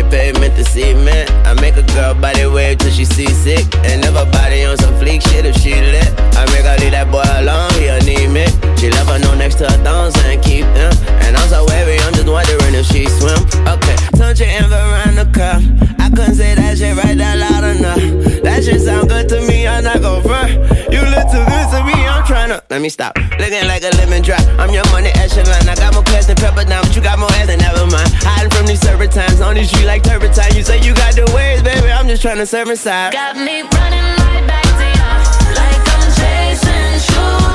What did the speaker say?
pavement to cement. I make a girl body wave till she seasick. And if her body on some fleek shit if she lit, I make her leave that boy alone, he anemic. She love her no next to her thumbs and keep them. And I'm so wavy, I'm just wondering if she swim. Okay, touch your in Veronica. I couldn't say that shit right that loud enough. That shit sound good to me, I'm not gon' front. You look too good to me, I'm tryna. Let me stop. Looking like a lemon drop. I'm your money echelon. I got more class than pepper down, but you got more ass than never mind. Hiding from these serpentines on these streets like turpentine. You say you got the waves, baby, I'm just tryna serve inside. Got me running right back to you, like I'm chasing shoes.